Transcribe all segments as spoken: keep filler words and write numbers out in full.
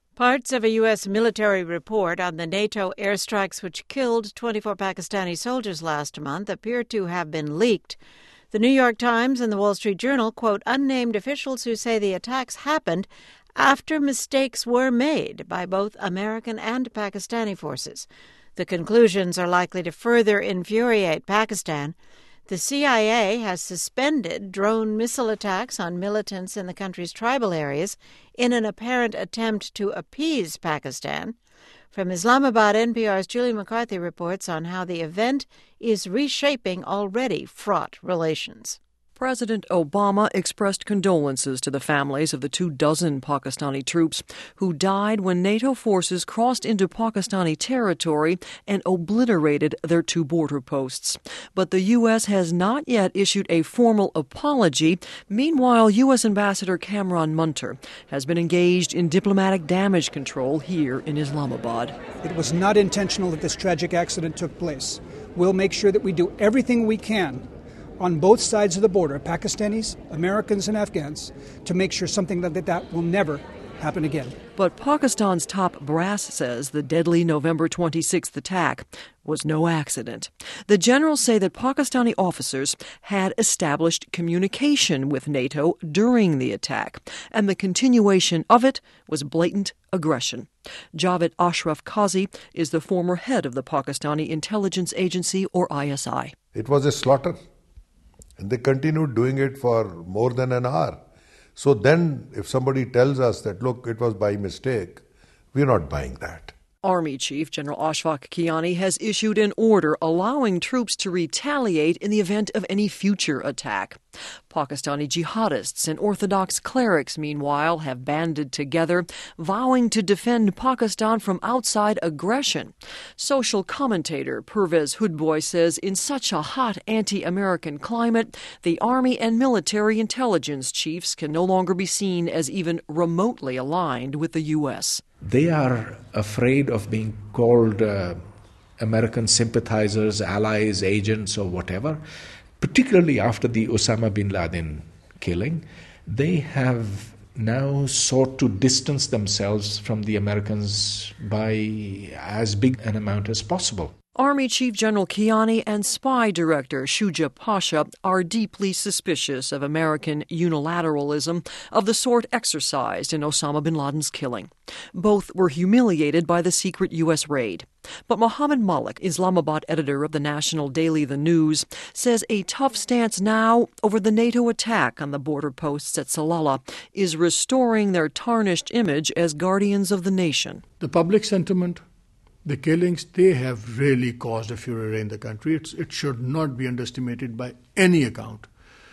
Parts of a U S military report on the NATO airstrikes which killed twenty-four Pakistani soldiers last month appear to have been leaked. The New York Times and the Wall Street Journal quote unnamed officials who say the attacks happened after mistakes were made by both American and Pakistani forces. The conclusions are likely to further infuriate Pakistan. The C I A has suspended drone missile attacks on militants in the country's tribal areas in an apparent attempt to appease Pakistan. From Islamabad, N P R's Julie McCarthy reports on how the event is reshaping already fraught relations. President Obama expressed condolences to the families of the two dozen Pakistani troops who died when NATO forces crossed into Pakistani territory and obliterated their two border posts. But the U S has not yet issued a formal apology. Meanwhile, U S Ambassador Kamran Munter has been engaged in diplomatic damage control here in Islamabad. It was not intentional that this tragic accident took place. We'll make sure that we do everything we can on both sides of the border, Pakistanis, Americans, and Afghans, to make sure something like that will never happen again. But Pakistan's top brass says the deadly November twenty-sixth attack was no accident. The generals say that Pakistani officers had established communication with NATO during the attack, and the continuation of it was blatant aggression. Javed Ashraf Qazi is the former head of the Pakistani intelligence agency, or I S I. It was a slaughter. And they continued doing it for more than an hour. So then if somebody tells us that, look, it was by mistake, we're not buying that. Army Chief General Ashfaq Kiani has issued an order allowing troops to retaliate in the event of any future attack. Pakistani jihadists and Orthodox clerics, meanwhile, have banded together, vowing to defend Pakistan from outside aggression. Social commentator Pervez Hudboy says in such a hot anti-American climate, the Army and military intelligence chiefs can no longer be seen as even remotely aligned with the U S. They are afraid of being called uh, American sympathizers, allies, agents, or whatever. Particularly after the Osama bin Laden killing, they have now sought to distance themselves from the Americans by as big an amount as possible. Army Chief General Kiani and Spy Director Shuja Pasha are deeply suspicious of American unilateralism of the sort exercised in Osama bin Laden's killing. Both were humiliated by the secret U S raid. But Mohammed Malik, Islamabad editor of the national daily The News, says a tough stance now over the NATO attack on the border posts at Salalah is restoring their tarnished image as guardians of the nation. The public sentiment, the killings, they have really caused a furor in the country. It's, it should not be underestimated by any account.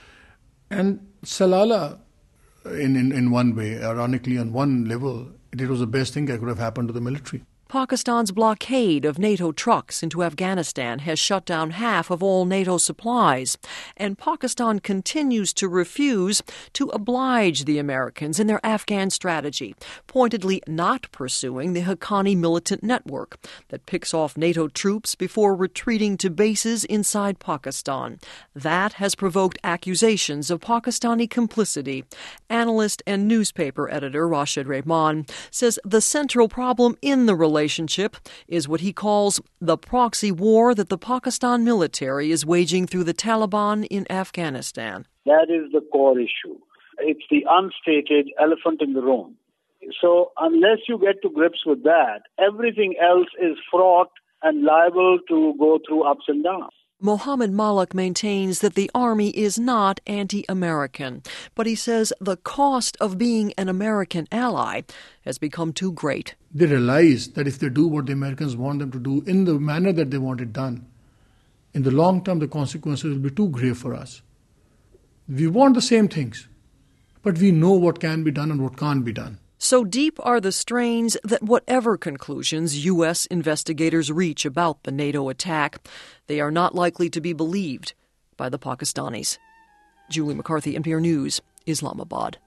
And Salalah, in, in, in one way, ironically, on one level, it was the best thing that could have happened to the military. Pakistan's blockade of NATO trucks into Afghanistan has shut down half of all NATO supplies, and Pakistan continues to refuse to oblige the Americans in their Afghan strategy, pointedly not pursuing the Haqqani militant network that picks off NATO troops before retreating to bases inside Pakistan. That has provoked accusations of Pakistani complicity. Analyst and newspaper editor Rashid Rehman says the central problem in the relationship relationship is what he calls the proxy war that the Pakistan military is waging through the Taliban in Afghanistan. That is the core issue. It's the unstated elephant in the room. So unless you get to grips with that, everything else is fraught and liable to go through ups and downs. Mohammed Malik maintains that the Army is not anti-American, but he says the cost of being an American ally has become too great. They realize that if they do what the Americans want them to do in the manner that they want it done, in the long term the consequences will be too grave for us. We want the same things, but we know what can be done and what can't be done. So deep are the strains that whatever conclusions U S investigators reach about the NATO attack, they are not likely to be believed by the Pakistanis. Julie McCarthy, N P R News, Islamabad.